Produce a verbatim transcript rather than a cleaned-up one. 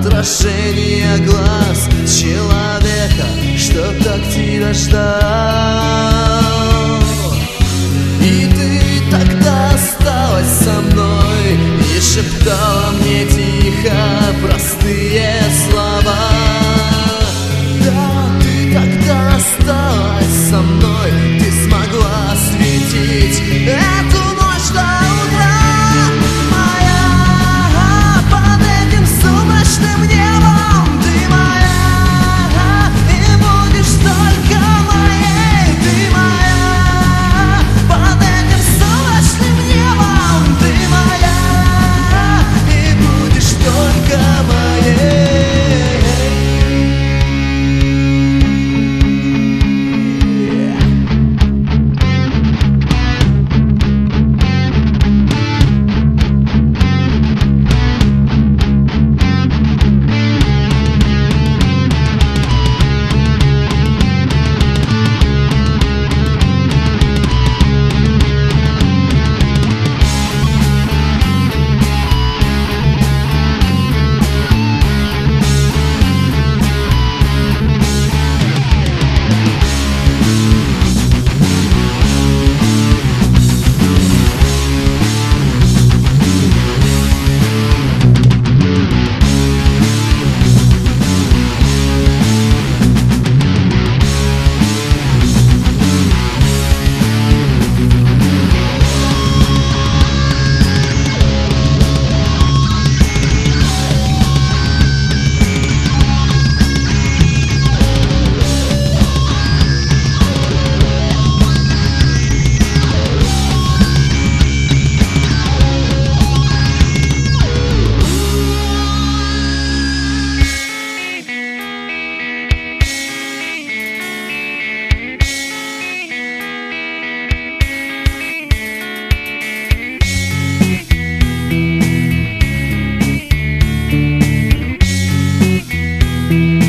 отражение глаз человека, что так тебя ждал. И ты тогда осталась со мной и шептала мне тихо простые слова. Да, ты тогда осталась со мной, ты смогла осветить эту ночь до утра. Моя, под этим сумрачным небом ты моя, и будешь только моей. Ты моя, под этим сумрачным небом ты моя, и будешь только моей. Thank you.